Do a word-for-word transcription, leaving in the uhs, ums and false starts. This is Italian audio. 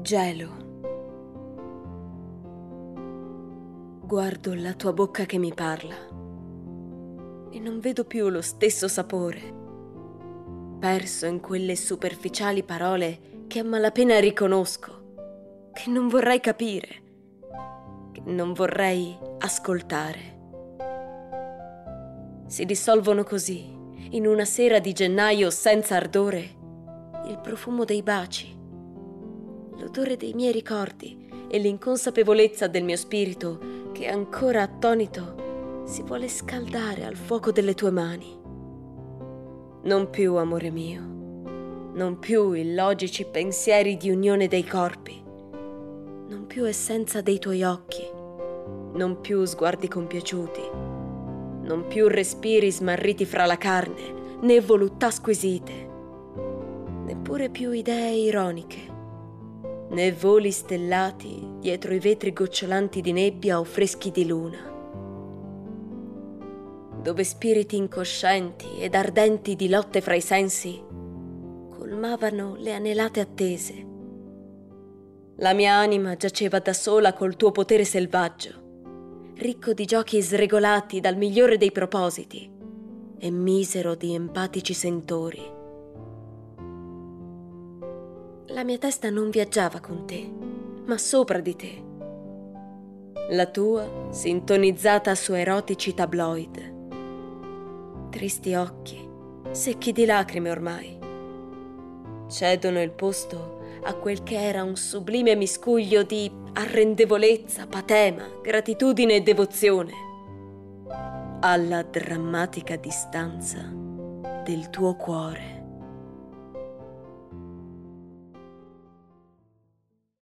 Gelo. Guardo la tua bocca che mi parla e non vedo più lo stesso sapore, perso in quelle superficiali parole che a malapena riconosco, che non vorrei capire, che non vorrei ascoltare. Si dissolvono così, in una sera di gennaio senza ardore, il profumo dei baci, l'odore dei miei ricordi e l'inconsapevolezza del mio spirito che ancora attonito si vuole scaldare al fuoco delle tue mani. Non più, amore mio, non più illogici pensieri di unione dei corpi, non più essenza dei tuoi occhi, non più sguardi compiaciuti, non più respiri smarriti fra la carne, né voluttà squisite, neppure più idee ironiche, né voli stellati dietro i vetri gocciolanti di nebbia o freschi di luna, dove spiriti incoscienti ed ardenti di lotte fra i sensi colmavano le anelate attese. La mia anima giaceva da sola col tuo potere selvaggio, ricco di giochi sregolati dal migliore dei propositi e misero di empatici sentori. La mia testa non viaggiava con te, ma sopra di te. La tua sintonizzata su erotici tabloid. Tristi occhi, secchi di lacrime ormai, cedono il posto a quel che era un sublime miscuglio di arrendevolezza, patema, gratitudine e devozione, alla drammatica distanza del tuo cuore.